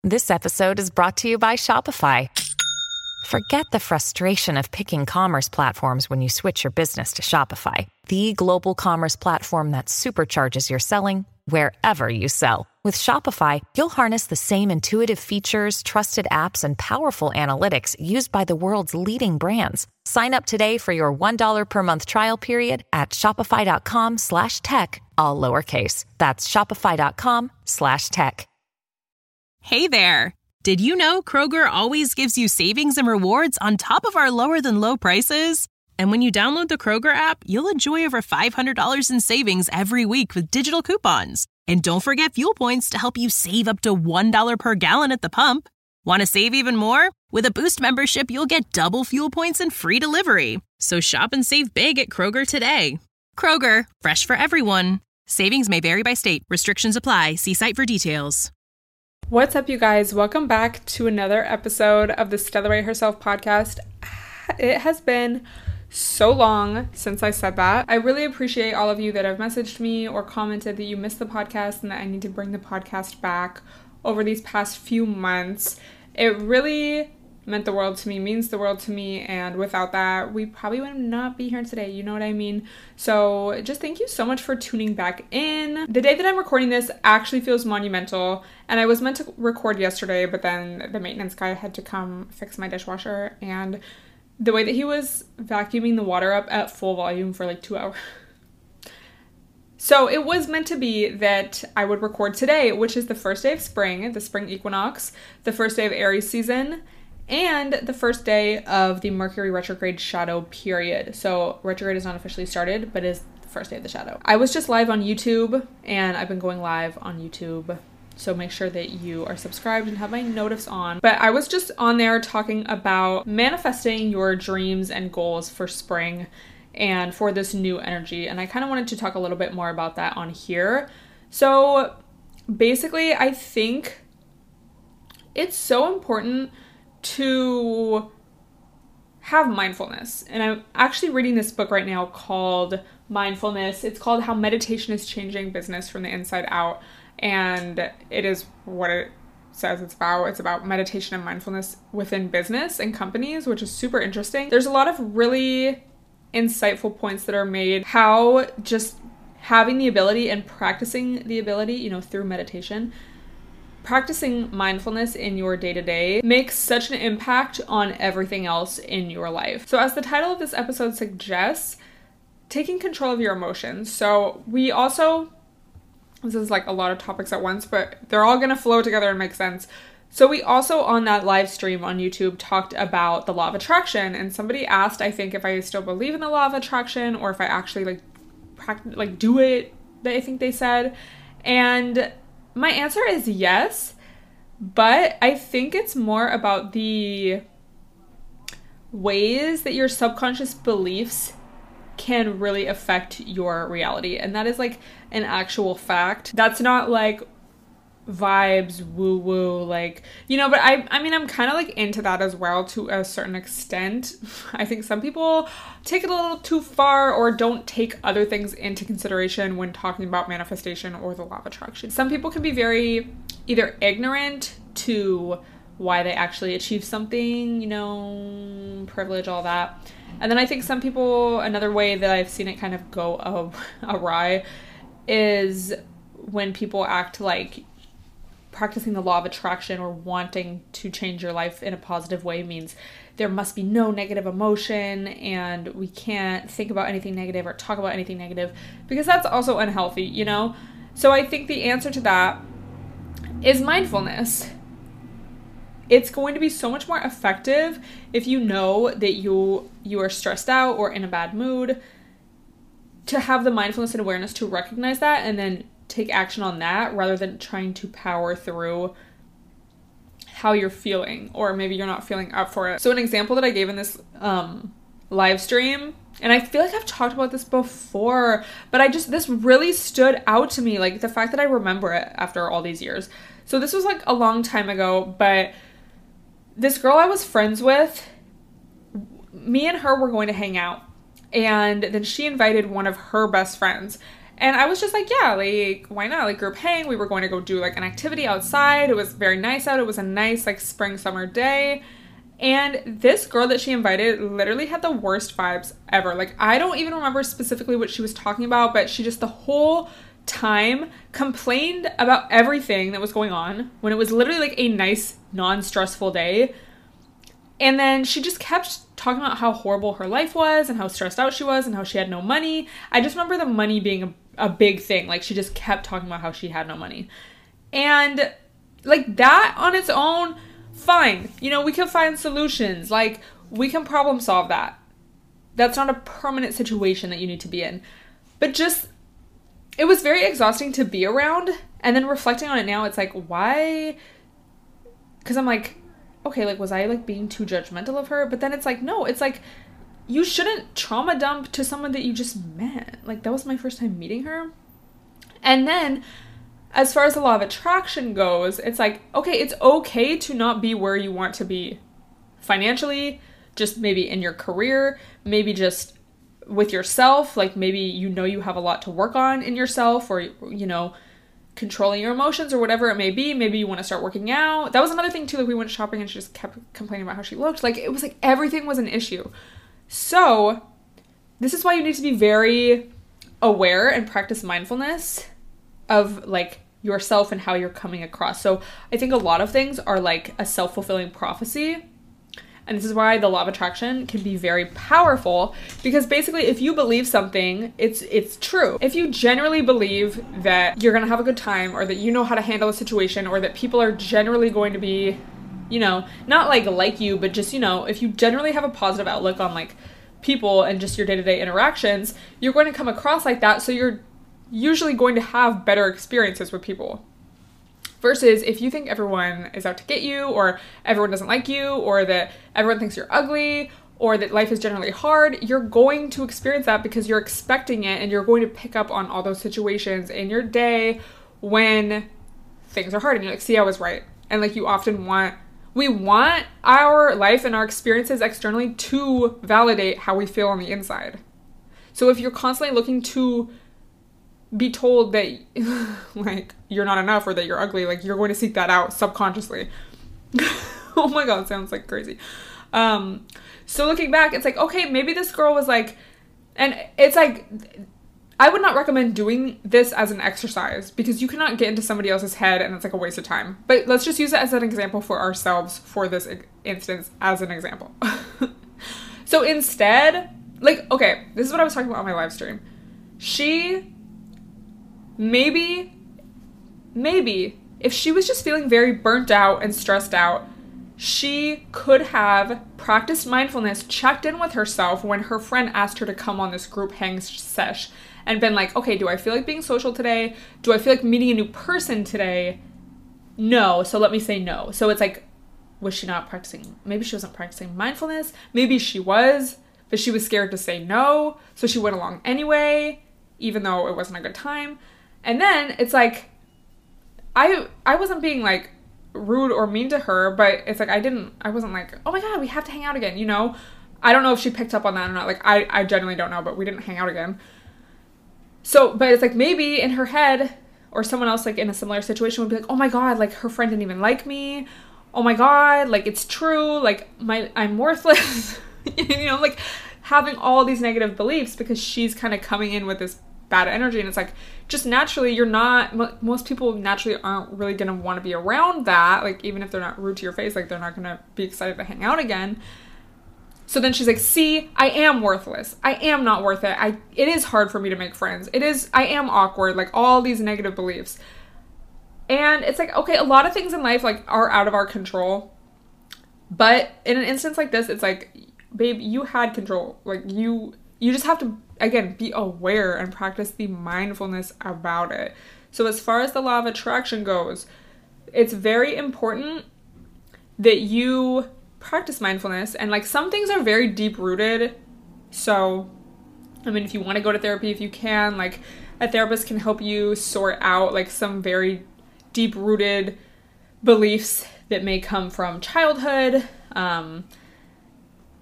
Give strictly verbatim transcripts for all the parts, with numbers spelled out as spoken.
This episode is brought to you by Shopify. Forget the frustration of picking commerce platforms when you switch your business to Shopify, the global commerce platform that supercharges your selling wherever you sell. With Shopify, you'll harness the same intuitive features, trusted apps, and powerful analytics used by the world's leading brands. Sign up today for your one dollar per month trial period at shopify.com slash tech, all lowercase. That's shopify.com slash tech. Hey there! Did you know Kroger always gives you savings and rewards on top of our lower-than-low prices? And when you download the Kroger app, you'll enjoy over five hundred dollars in savings every week with digital coupons. And don't forget fuel points to help you save up to one dollar per gallon at the pump. Want to save even more? With a Boost membership, you'll get double fuel points and free delivery. So shop and save big at Kroger today. Kroger, fresh for everyone. Savings may vary by state. Restrictions apply. See site for details. What's up, you guys? Welcome back to another episode of the Stella Rae Herself podcast. It has been so long since I said that. I really appreciate all of you that have messaged me or commented that you missed the podcast and that I need to bring the podcast back over these past few months. It really meant the world to me, means the world to me, and without that, we probably would not be here today, you know what I mean? So just thank you so much for tuning back in. The day that I'm recording this actually feels monumental, and I was meant to record yesterday, but then the maintenance guy had to come fix my dishwasher, and the way that he was vacuuming the water up at full volume for like two hours. So it was meant to be that I would record today, which is the first day of spring, the spring equinox, the first day of Aries season, and the first day of the Mercury retrograde shadow period. So retrograde is not officially started, but is the first day of the shadow. I was just live on YouTube, and I've been going live on YouTube, so make sure that you are subscribed and have my notifs on. But I was just on there talking about manifesting your dreams and goals for spring and for this new energy, and I kind of wanted to talk a little bit more about that on here. So basically, I think it's so important to have mindfulness. And I'm actually reading this book right now called Mindfulness. It's called How Meditation is Changing Business from the Inside Out. And it is what it says it's about. It's about meditation and mindfulness within business and companies, which is super interesting. There's a lot of really insightful points that are made. How just having the ability and practicing the ability, you know, through meditation, practicing mindfulness in your day-to-day makes such an impact on everything else in your life. So as the title of this episode suggests, taking control of your emotions. So we also, this is like a lot of topics at once, but they're all going to flow together and make sense. So we also on that live stream on YouTube talked about the law of attraction, and somebody asked, I think, if I still believe in the law of attraction or if I actually like practice, like do it, I think they said. And my answer is yes, but I think it's more about the ways that your subconscious beliefs can really affect your reality. And that is like an actual fact. That's not like vibes, woo woo, like, you know, but I I mean, I'm kind of like into that as well to a certain extent. I think some people take it a little too far or don't take other things into consideration when talking about manifestation or the law of attraction. Some people can be very either ignorant to why they actually achieve something, you know, privilege, all that. And then I think some people, another way that I've seen it kind of go awry is when people act like practicing the law of attraction or wanting to change your life in a positive way means there must be no negative emotion and we can't think about anything negative or talk about anything negative, because that's also unhealthy, you know? So I think the answer to that is mindfulness. It's going to be so much more effective if you know that you you are stressed out or in a bad mood, to have the mindfulness and awareness to recognize that and then take action on that rather than trying to power through how you're feeling, or maybe you're not feeling up for it. So an example that I gave in this um, live stream, and I feel like I've talked about this before, but I just, this really stood out to me, like the fact that I remember it after all these years. So this was like a long time ago, but this girl I was friends with, me and her were going to hang out, and then she invited one of her best friends. And I was just like, yeah, like, why not? Like, group hang. We were going to go do, like, an activity outside. It was very nice out. It was a nice, like, spring, summer day. And this girl that she invited literally had the worst vibes ever. Like, I don't even remember specifically what she was talking about, but she just the whole time complained about everything that was going on when it was literally, like, a nice, non-stressful day. And then she just kept talking about how horrible her life was and how stressed out she was and how she had no money. I just remember the money being a, a big thing. Like, she just kept talking about how she had no money. And, like, that on its own, fine. You know, we can find solutions. Like, we can problem solve that. That's not a permanent situation that you need to be in. But just, it was very exhausting to be around. And then reflecting on it now, it's like, why? Because I'm like, okay, like, was I, like, being too judgmental of her? But then it's like, no, it's like, you shouldn't trauma dump to someone that you just met. Like, that was my first time meeting her. And then, as far as the law of attraction goes, it's like, okay, it's okay to not be where you want to be financially, just maybe in your career, maybe just with yourself. Like, maybe you know you have a lot to work on in yourself, or, you know, controlling your emotions or whatever it may be. Maybe you want to start working out. That was another thing too. Like, we went shopping and she just kept complaining about how she looked. Like, it was like everything was an issue. So this is why you need to be very aware and practice mindfulness of, like, yourself and how you're coming across. So I think a lot of things are like a self-fulfilling prophecy. And this is why the law of attraction can be very powerful, because basically if you believe something, it's it's true. If you generally believe that you're going to have a good time, or that you know how to handle a situation, or that people are generally going to be, you know, not like like you, but just, you know, if you generally have a positive outlook on, like, people and just your day-to-day interactions, you're going to come across like that. So you're usually going to have better experiences with people. Versus if you think everyone is out to get you, or everyone doesn't like you, or that everyone thinks you're ugly, or that life is generally hard, you're going to experience that because you're expecting it, and you're going to pick up on all those situations in your day when things are hard. And you're like, see, I was right. And, like, you often want, we want our life and our experiences externally to validate how we feel on the inside. So if you're constantly looking to be told that, like, you're not enough or that you're ugly, like, you're going to seek that out subconsciously. Oh my god, sounds like crazy. Um, so looking back, it's like, okay, maybe this girl was like, and it's like, I would not recommend doing this as an exercise, because you cannot get into somebody else's head and it's like a waste of time. But let's just use it as an example for ourselves for this instance as an example. So instead, like, okay, this is what I was talking about on my live stream. She Maybe, maybe, if she was just feeling very burnt out and stressed out, she could have practiced mindfulness, checked in with herself when her friend asked her to come on this group hang sesh, and been like, okay, do I feel like being social today? Do I feel like meeting a new person today? No, so let me say no. So it's like, was she not practicing? Maybe she wasn't practicing mindfulness. Maybe she was, but she was scared to say no, so she went along anyway, even though it wasn't a good time. And then it's like, I I wasn't being, like, rude or mean to her, but it's like, I didn't, I wasn't like, oh my god, we have to hang out again, you know? I don't know if she picked up on that or not. Like, I, I genuinely don't know, but we didn't hang out again. So, but it's like, maybe in her head, or someone else, like, in a similar situation would be like, oh my god, like, her friend didn't even like me. Oh my god, like, it's true. Like, my, I'm worthless. You know, like, having all these negative beliefs because she's kind of coming in with this bad energy. And it's like, just naturally, you're not, most people naturally aren't really going to want to be around that. Like, even if they're not rude to your face, like, they're not going to be excited to hang out again. So then she's like, see, I am worthless. I am not worth it. I, it is hard for me to make friends. It is, I am awkward. Like, all these negative beliefs. And it's like, okay, a lot of things in life, like, are out of our control. But in an instance like this, it's like, babe, you had control. Like, you, you just have to, again, be aware and practice the mindfulness about it. So as far as the law of attraction goes, it's very important that you practice mindfulness. And, like, some things are very deep rooted. So, I mean, if you want to go to therapy, if you can, like, a therapist can help you sort out, like, some very deep rooted beliefs that may come from childhood, um,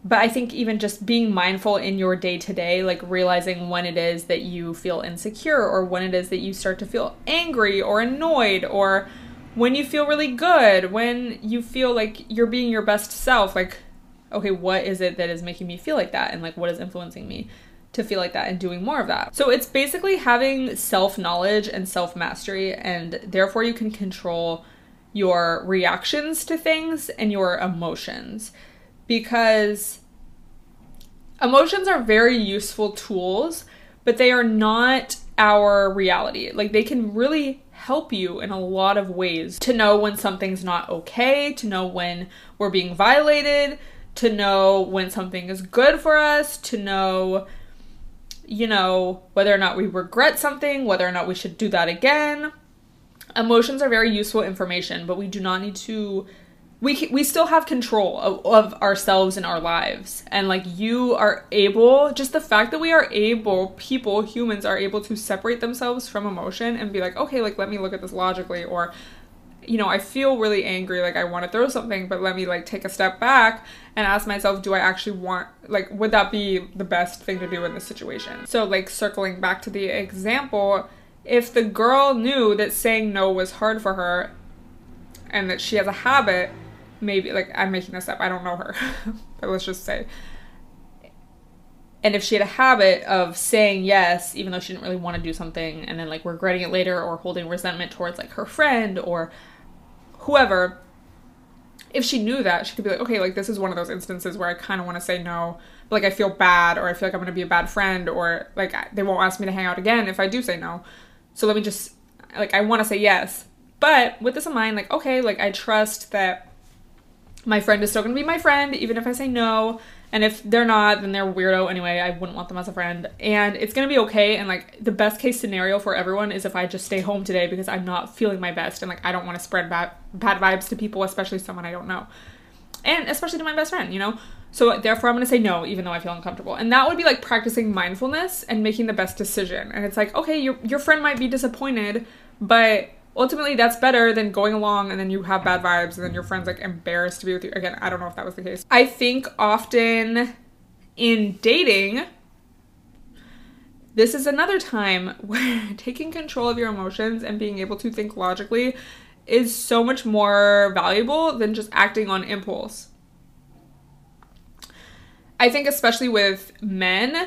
But I think even just being mindful in your day-to-day, like realizing when it is that you feel insecure or when it is that you start to feel angry or annoyed, or when you feel really good, when you feel like you're being your best self, like, okay, what is it that is making me feel like that? And like, what is influencing me to feel like that and doing more of that? So it's basically having self-knowledge and self-mastery, and therefore you can control your reactions to things and your emotions. Because emotions are very useful tools, but they are not our reality. Like, they can really help you in a lot of ways to know when something's not okay, to know when we're being violated, to know when something is good for us, to know, you know, whether or not we regret something, whether or not we should do that again. Emotions are very useful information, but we do not need to We we still have control of, of ourselves and our lives. And like, you are able, just the fact that we are able, people, humans are able to separate themselves from emotion and be like, okay, like, let me look at this logically. Or, you know, I feel really angry, like I want to throw something, but let me like take a step back and ask myself, do I actually want, like, would that be the best thing to do in this situation? So like, circling back to the example, if the girl knew that saying no was hard for her and that she has a habit, maybe, like, I'm making this up, I don't know her, but let's just say, and if she had a habit of saying yes, even though she didn't really want to do something, and then like regretting it later, or holding resentment towards like her friend or whoever, if she knew that, she could be like, okay, like, this is one of those instances where I kind of want to say no, but like I feel bad, or I feel like I'm going to be a bad friend, or like they won't ask me to hang out again if I do say no, so let me just, like, I want to say yes. But with this in mind, like, okay, like, I trust that my friend is still going to be my friend, even if I say no. And if they're not, then they're a weirdo anyway. I wouldn't want them as a friend. And it's going to be okay. And like, the best case scenario for everyone is if I just stay home today because I'm not feeling my best. And like, I don't want to spread bad, bad vibes to people, especially someone I don't know. And especially to my best friend, you know? So therefore I'm going to say no, even though I feel uncomfortable. And that would be like practicing mindfulness and making the best decision. And it's like, okay, your, your friend might be disappointed, but ultimately that's better than going along and then you have bad vibes and then your friend's like embarrassed to be with you. Again, I don't know if that was the case. I think often in dating, this is another time where taking control of your emotions and being able to think logically is so much more valuable than just acting on impulse. I think especially with men,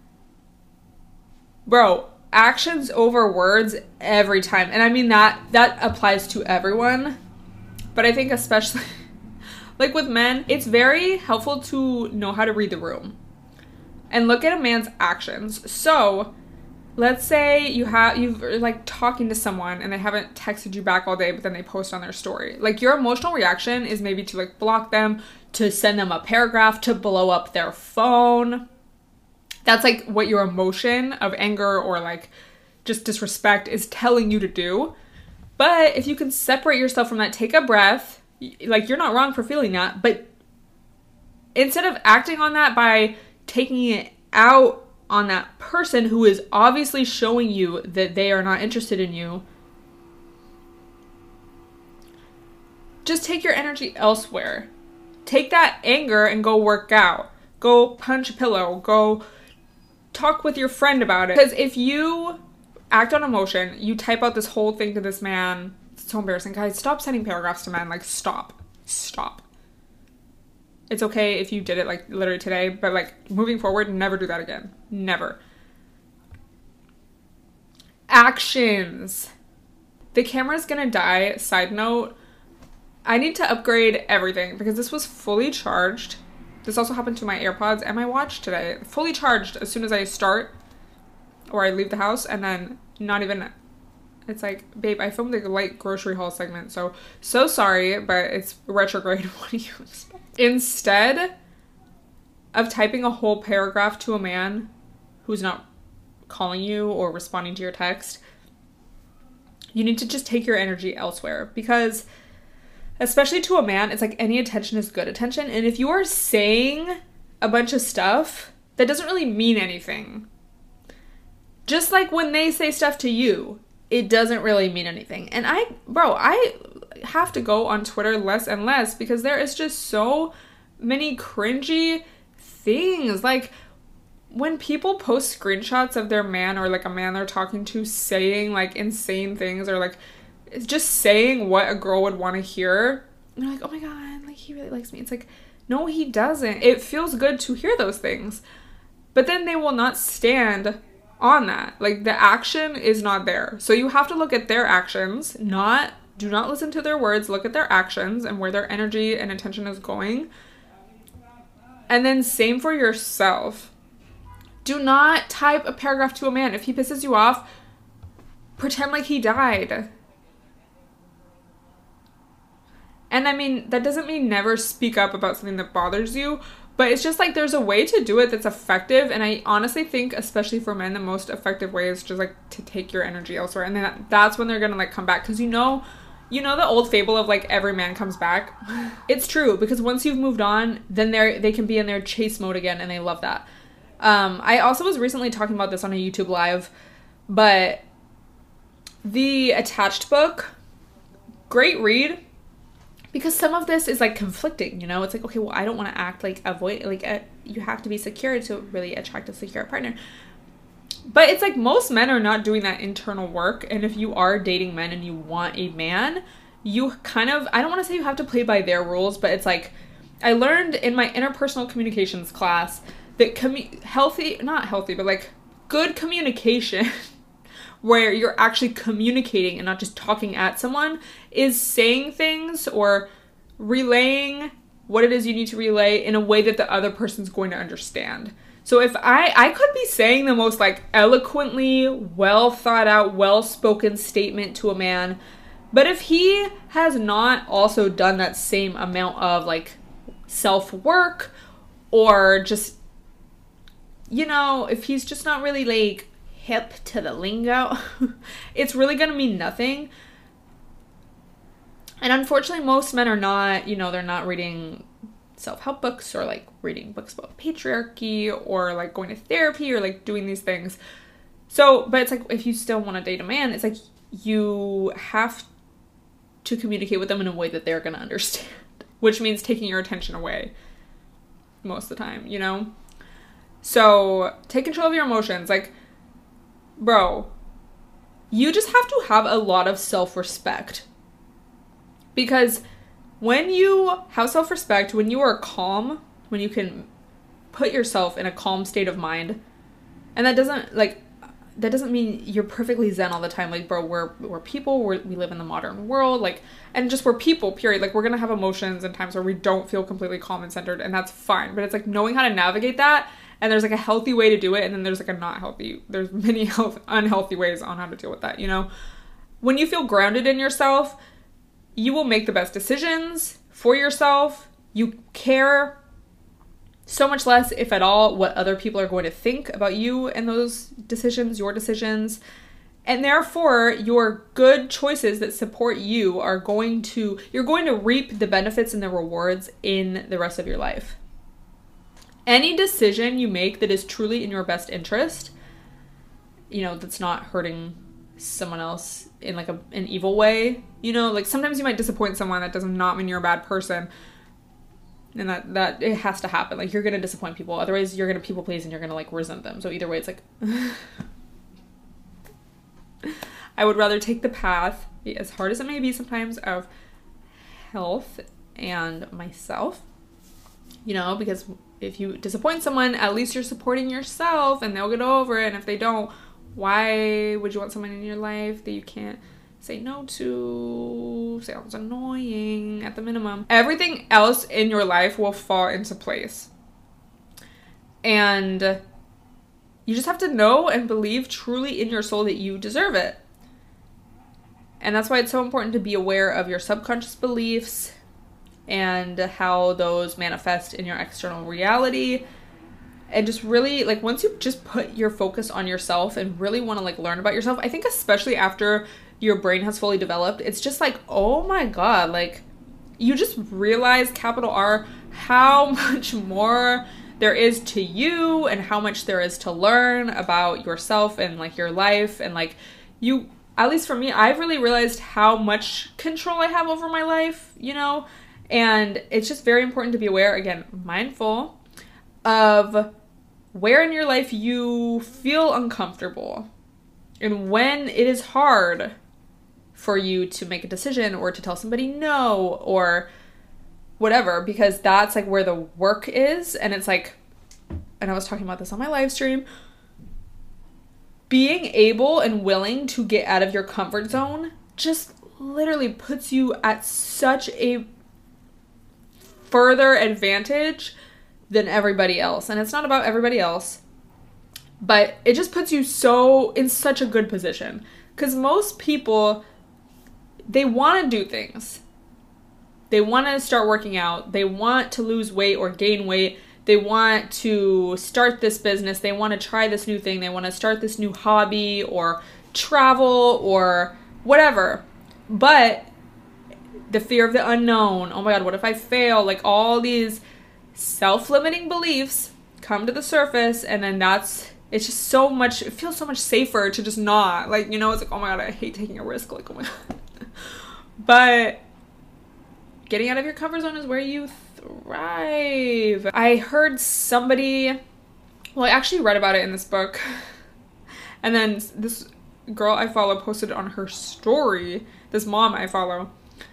bro, actions over words every time. And I mean, that that applies to everyone, but I think especially like with men, it's very helpful to know how to read the room and look at a man's actions. So let's say you have you're like talking to someone and they haven't texted you back all day, but then they post on their story. Like, your emotional reaction is maybe to like block them, to send them a paragraph, to blow up their phone. That's like what your emotion of anger or like just disrespect is telling you to do. But if you can separate yourself from that, take a breath, like, you're not wrong for feeling that, but instead of acting on that by taking it out on that person who is obviously showing you that they are not interested in you, just take your energy elsewhere. Take that anger and go work out. Go punch a pillow. Go talk with your friend about it. Because if you act on emotion, you type out this whole thing to this man, it's so embarrassing. Guys, stop sending paragraphs to men. Like, stop. Stop. It's okay if you did it like literally today, but like moving forward, never do that again. Never. Actions. The camera's gonna die. Side note, I need to upgrade everything because this was fully charged. This also happened to my AirPods and my watch today. Fully charged as soon as I start or I leave the house, and then not even, it's like, babe, I filmed a light grocery haul segment, so, so sorry, but it's retrograde. What do you expect? Instead of typing a whole paragraph to a man who's not calling you or responding to your text, you need to just take your energy elsewhere, because especially to a man, it's like any attention is good attention. And if you are saying a bunch of stuff that doesn't really mean anything, just like when they say stuff to you, it doesn't really mean anything. And I, bro, I have to go on Twitter less and less because there is just so many cringy things. Like, when people post screenshots of their man or, like, a man they're talking to saying, like, insane things or, like, just saying what a girl would want to hear, and they're like, oh my god, like, he really likes me. It's like, no, he doesn't. It feels good to hear those things. But then they will not stand on that. Like, the action is not there. So you have to look at their actions, not, do not listen to their words, look at their actions and where their energy and attention is going. And then same for yourself. Do not type a paragraph to a man. If he pisses you off, pretend like he died. And I mean, that doesn't mean never speak up about something that bothers you, but it's just like there's a way to do it that's effective. And I honestly think, especially for men, the most effective way is just like to take your energy elsewhere. And then that, that's when they're going to like come back. Because you know, you know the old fable of like every man comes back? It's true, because once you've moved on, then they're, they can be in their chase mode again, and they love that. Um, I also was recently talking about this on a YouTube live, but the Attached book, great read. Because some of this is, like, conflicting, you know? It's like, okay, well, I don't want to act like avoid, like, uh, you have to be secure to really attract a secure partner. But it's like most men are not doing that internal work. And if you are dating men and you want a man, you kind of, I don't want to say you have to play by their rules, but it's like, I learned in my interpersonal communications class that commu- healthy, not healthy, but, like, good communication where you're actually communicating and not just talking at someone, is saying things or relaying what it is you need to relay in a way that the other person's going to understand. So if I, I could be saying the most like eloquently, well thought out, well spoken statement to a man, but if he has not also done that same amount of like self work, or just, you know, if he's just not really like hip to the lingo, it's really going to mean nothing. And unfortunately, most men are not, you know, they're not reading self-help books or like reading books about patriarchy or like going to therapy or like doing these things. So, but it's like, if you still want to date a man, it's like you have to communicate with them in a way that they're going to understand, which means taking your attention away most of the time, you know? So take control of your emotions. Like, bro, you just have to have a lot of self-respect, because when you have self-respect, when you are calm, when you can put yourself in a calm state of mind, and that doesn't like that doesn't mean you're perfectly zen all the time. Like, bro, we're we're people. We're, we live in the modern world. Like, and just we're people. Period. Like, we're gonna have emotions and times where we don't feel completely calm and centered, and that's fine. But it's like knowing how to navigate that. And there's like a healthy way to do it, and then there's like a not healthy. There's many health unhealthy ways on how to deal with that, you know? When you feel grounded in yourself, you will make the best decisions for yourself. You care so much less, if at all, what other people are going to think about you and those decisions, your decisions. And therefore, your good choices that support you are going to, you're going to reap the benefits and the rewards in the rest of your life. Any decision you make that is truly in your best interest, you know, that's not hurting someone else in like a, an evil way, you know, like sometimes you might disappoint someone. That does not mean you're a bad person. And that, that it has to happen. Like, you're going to disappoint people. Otherwise, you're going to people please and you're going to like resent them. So either way, it's like, I would rather take the path, as hard as it may be sometimes, of health and myself, you know, because if you disappoint someone, at least you're supporting yourself and they'll get over it. And if they don't, why would you want someone in your life that you can't say no to? Sounds annoying at the minimum. Everything else in your life will fall into place. And you just have to know and believe truly in your soul that you deserve it. And that's why it's so important to be aware of your subconscious beliefs and how those manifest in your external reality. And just really, like, once you just put your focus on yourself and really want to, like, learn about yourself, I think especially after your brain has fully developed, it's just like, oh my god, like, you just realize, capital R, how much more there is to you and how much there is to learn about yourself and, like, your life. And, like, you, at least for me, I've really realized how much control I have over my life, you know? And it's just very important to be aware, again, mindful of where in your life you feel uncomfortable and when it is hard for you to make a decision or to tell somebody no or whatever, because that's like where the work is. And it's like, and I was talking about this on my live stream, being able and willing to get out of your comfort zone just literally puts you at such a further advantage than everybody else. And it's not about everybody else, but it just puts you so in such a good position, because most people, they want to do things. They want to start working out. They want to lose weight or gain weight. They want to start this business. They want to try this new thing. They want to start this new hobby or travel or whatever. But the fear of the unknown, oh my God, what if I fail? Like all these self-limiting beliefs come to the surface, and then that's, it's just so much, it feels so much safer to just not. Like, you know, it's like, oh my God, I hate taking a risk. Like, oh my God. But getting out of your comfort zone is where you thrive. I heard somebody, well, I actually read about it in this book. And then this girl I follow posted on her story, this mom I follow,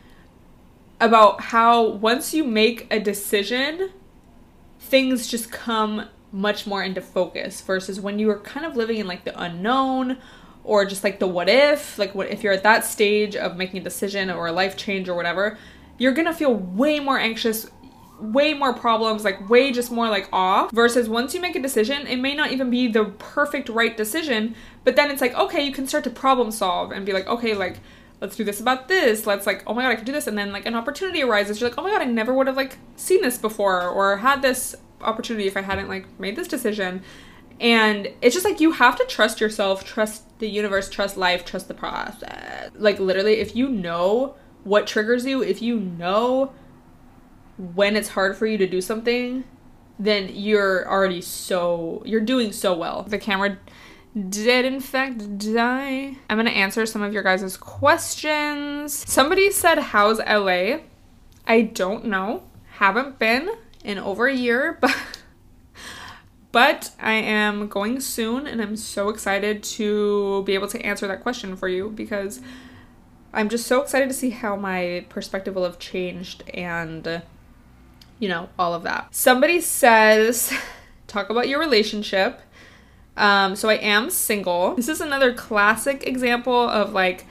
about how once you make a decision, things just come much more into focus versus when you are kind of living in like the unknown or just like the what if, like what if you're at that stage of making a decision or a life change or whatever, you're gonna feel way more anxious, way more problems, like way just more like off, versus once you make a decision, it may not even be the perfect right decision, but then it's like, okay, you can start to problem solve and be like, okay, like, let's do this about this. Let's like, oh my God, I can do this. And then like an opportunity arises. You're like, oh my God, I never would have like seen this before or had this opportunity if I hadn't like made this decision. And it's just like, you have to trust yourself, trust the universe, trust life, trust the process. Like literally, if you know what triggers you, if you know when it's hard for you to do something, then you're already so, you're doing so well. The camera did in fact die. I'm gonna answer some of your guys' questions. Somebody said, how's L A? I don't know. Haven't been in over a year, but but I am going soon, and I'm so excited to be able to answer that question for you, because I'm just so excited to see how my perspective will have changed and, you know, all of that. Somebody says, talk about your relationship. Um, so I am single. This is another classic example of like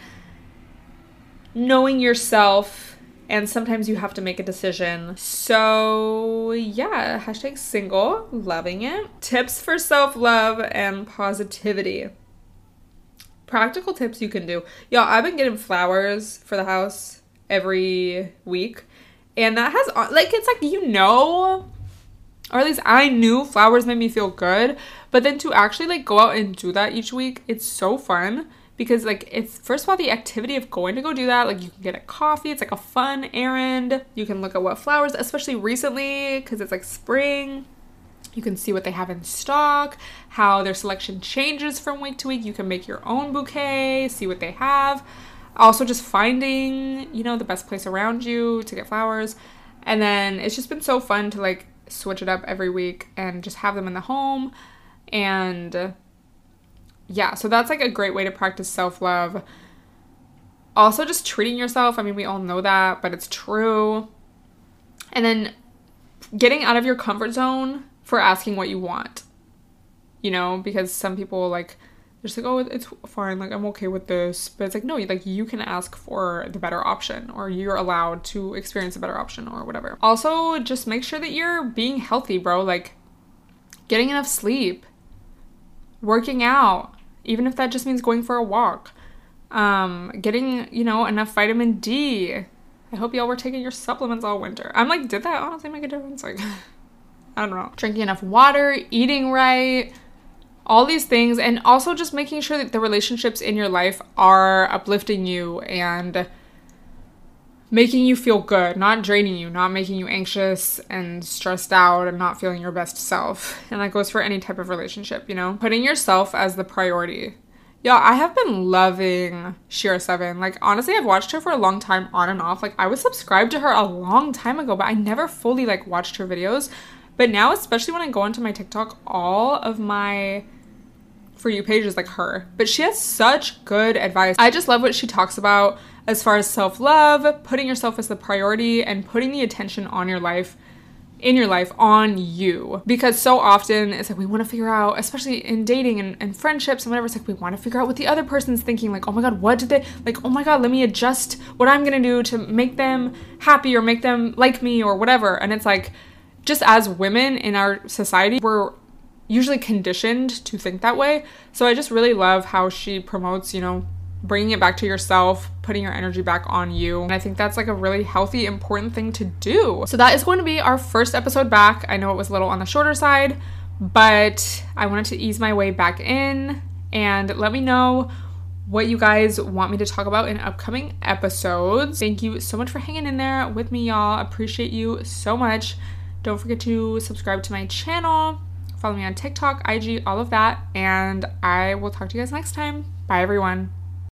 knowing yourself, and sometimes you have to make a decision. So yeah, hashtag single, loving it. Tips for self-love and positivity. Practical tips you can do. Y'all, I've been getting flowers for the house every week, and that has, like, it's like, you know, or at least I knew flowers made me feel good, but then to actually like go out and do that each week, it's so fun, because like, it's first of all the activity of going to go do that. Like you can get a coffee, it's like a fun errand, you can look at what flowers, especially recently because it's like spring, you can see what they have in stock, how their selection changes from week to week. You can make your own bouquet, see what they have. Also just finding, you know, the best place around you to get flowers. And then it's just been so fun to like switch it up every week and just have them in the home. And yeah, so that's like a great way to practice self-love. Also just treating yourself. I mean, we all know that, but it's true. And then getting out of your comfort zone for asking what you want, you know, because some people like, they're just like, oh, it's fine, like I'm okay with this, but it's like, no, like you can ask for the better option, or you're allowed to experience a better option or whatever. Also, just make sure that you're being healthy, bro, like getting enough sleep, working out, even if that just means going for a walk, um, getting, you know, enough vitamin D. I hope y'all were taking your supplements all winter. I'm like, did that honestly make a difference? Like, I don't know. Drinking enough water, eating right, all these things. And also just making sure that the relationships in your life are uplifting you and making you feel good, not draining you, not making you anxious and stressed out and not feeling your best self. And that goes for any type of relationship, you know? Putting yourself as the priority. Y'all, I have been loving Shira Seven. Like, honestly, I've watched her for a long time on and off. Like, I was subscribed to her a long time ago, but I never fully, like, watched her videos. But now, especially when I go onto my TikTok, all of my For You page is like her. But she has such good advice. I just love what she talks about as far as self-love, putting yourself as the priority, and putting the attention on your life, in your life, on you. Because so often it's like we want to figure out, especially in dating and, and friendships and whatever, it's like we want to figure out what the other person's thinking. Like, oh my God, what did they, like, oh my God, let me adjust what I'm going to do to make them happy or make them like me or whatever. And it's like, just as women in our society, we're usually conditioned to think that way. So I just really love how she promotes, you know, bringing it back to yourself, putting your energy back on you. And I think that's like a really healthy, important thing to do. So that is going to be our first episode back. I know it was a little on the shorter side, but I wanted to ease my way back in, and let me know what you guys want me to talk about in upcoming episodes. Thank you so much for hanging in there with me, y'all. Appreciate you so much. Don't forget to subscribe to my channel, follow me on TikTok, I G, all of that, and I will talk to you guys next time. Bye, everyone.